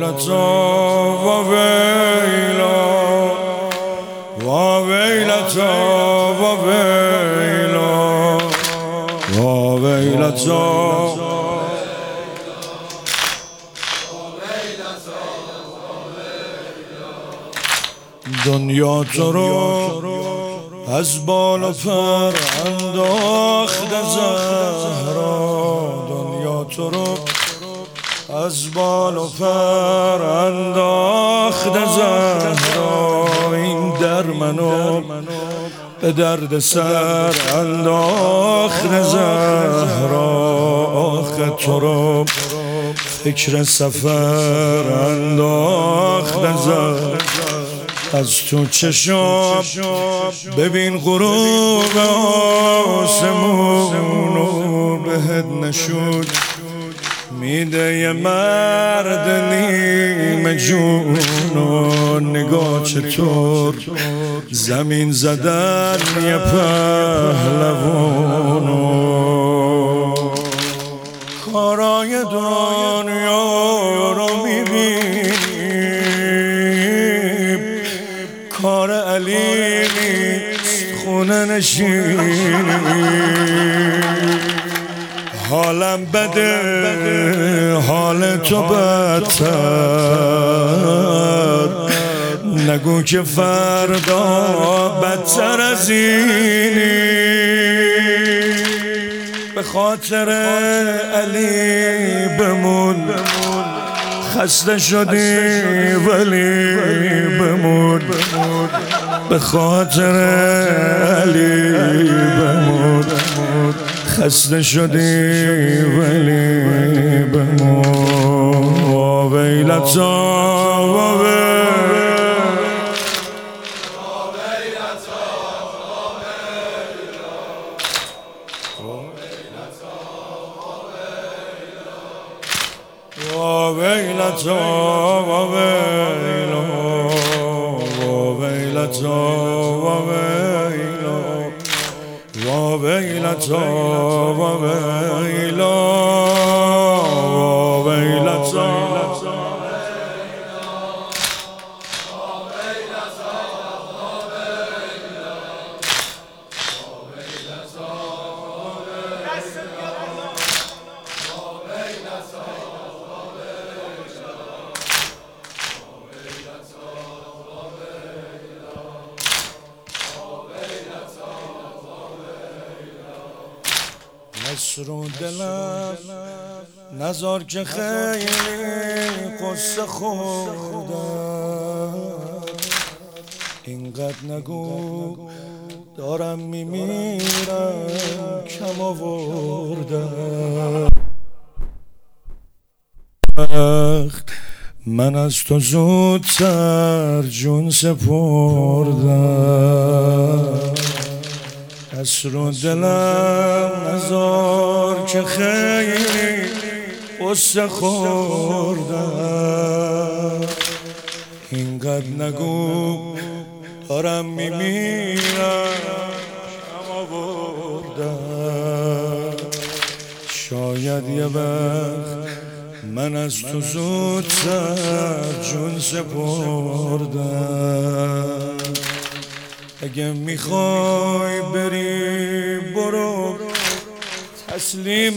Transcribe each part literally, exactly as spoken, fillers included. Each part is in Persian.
ویلتا و ویلا و ویلتا و ویلا و ویلتا دنیا تو رو از بال و پر انداخته زهرا، دنیا تو رو از بال و پر انداخته زهرا، این در منو به درد سر انداخته زهرا، آخه تو رو فکر سفر انداخته زهرا، از تو چشم ببین غروب آسمونو بهت نشود میده یه مرد نیمه جونو، نگاه چطور زمین زدن یه پهلوانو، کارای دنیا رو میبینی کار علی نیست خونه نشینی، حالم بده حال تو بدتر، نگو که فردا بدتر از اینی، به خاطر علی بمون خسته شدی ولی بمون، به خاطر علی بمون خسته شدی ولی بمون، و ویلتا و ویلتا و ویلا و ویلتا و ویلا و ویلتا و ویلا و ویلتا نصر و دلم نزار که خیلی قصه خوردم، اینقدر نگو دارم میمیرم کم آوردم، من از تو زودتر جون سپردم، نصر و دلم نزار که خیلی قصه خوردم، اینقدر نگو دارم میمیرم اما بردم، شاید یه وقت من از تو زودتر جون سپردم، اگه میخوای بری برو تسلیم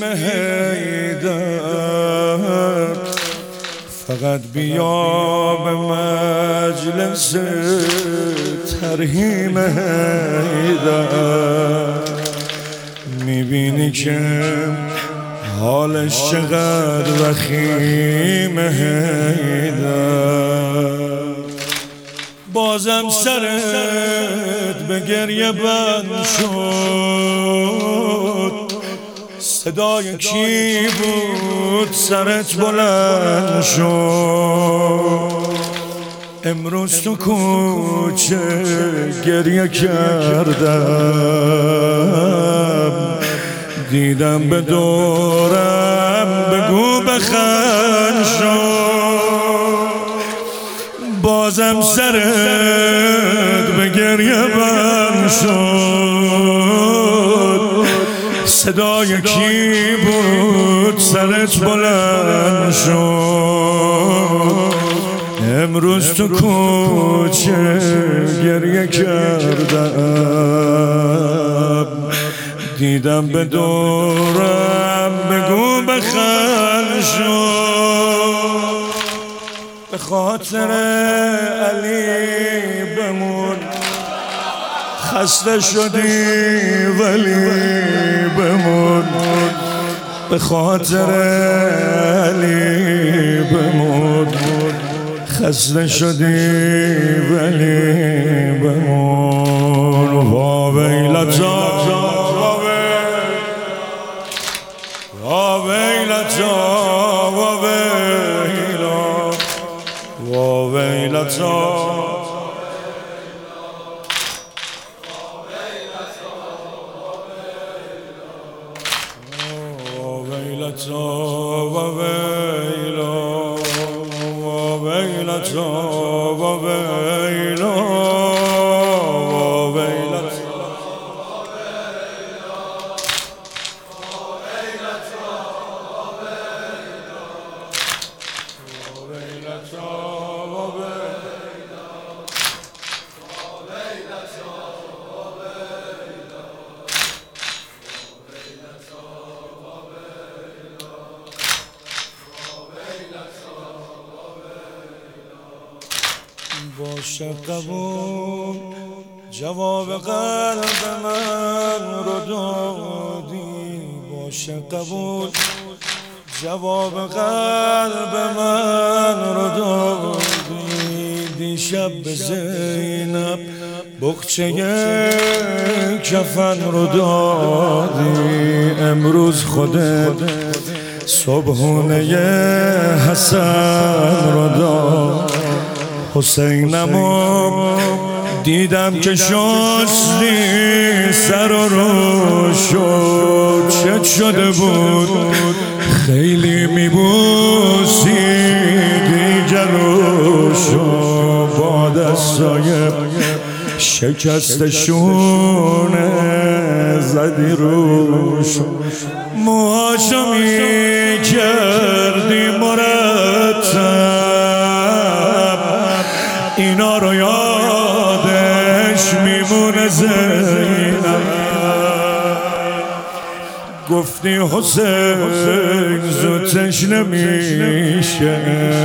حیدر، فقط بیا به مجلس ترحیم حیدر، میبینی که حالش چقدر وخیم حیدر، بازم سرت به گریه بند شد، صدای کی بود سرت بلند شد، امروز تو کوچه گریه کردم، دیدم به دورم بگو بخند شد، بازم سرت به گریه بند شد، صدای کی بود سرت بلند شد، امروز تو کوچه گریه کردم، دیدم به دورم بگو بخند شد، به خاطر علی بمون، خسته شدی ولی بمون، به خاطر علی بمون، خسته شدی ولی بمون. وا ویلتا وا ویلتا وا ویلا وا ویلتا ويلتا وويلا وويلتا وويلا وويلتا باشه قبول جواب قلب من رو دادی، باشه قبول جواب قلب من رو دادی، دیشب به زینب بخچه کفن رو دادی، امروز خودت صبحونه حسن رو دادی. حسینمو دیدم که شستی سر و رو شد، چت شده بود خیلی میبوسیدی جلوشو، با دستای شکستشونه زدی روشو، موهاشو میکردی مرتب، اینا رو یادش میمونه زینب. گفتی حسین زودش نمیشه،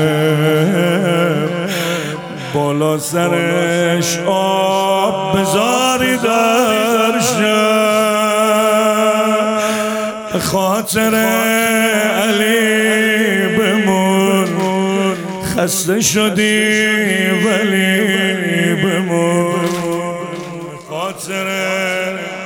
بالا سرش آب بذاری در شب، به خاطر علی بمون، خسته شدی ولی بمون، به خاطر